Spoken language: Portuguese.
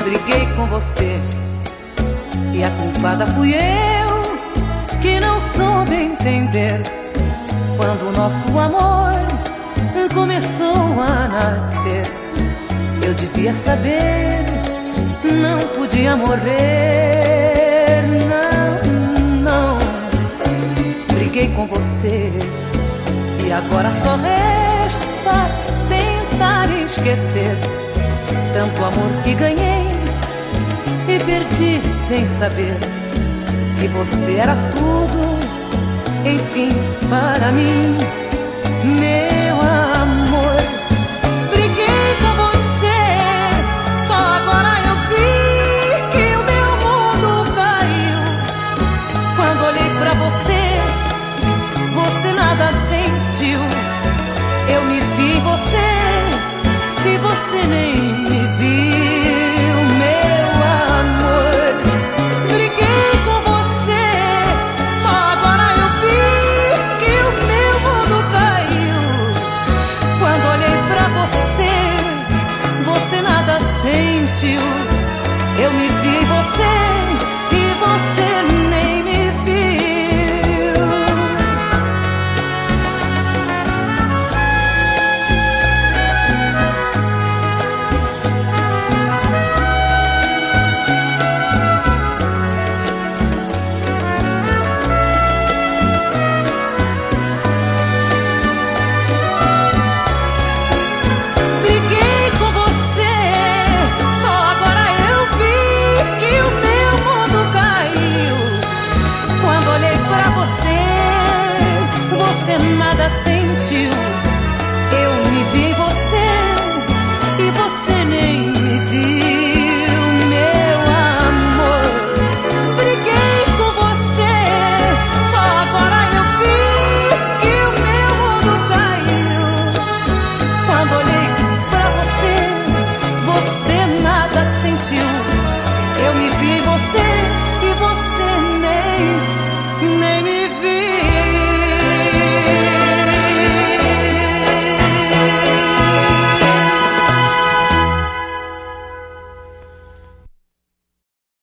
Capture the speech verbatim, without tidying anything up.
briguei com você e a culpada fui eu, que não soube entender quando o nosso amor começou a nascer. Eu devia saber, não podia morrer. Não, não. Briguei com você e agora só resta tentar esquecer tanto amor que ganhei e perdi sem saber que você era tudo, enfim, para mim. Meu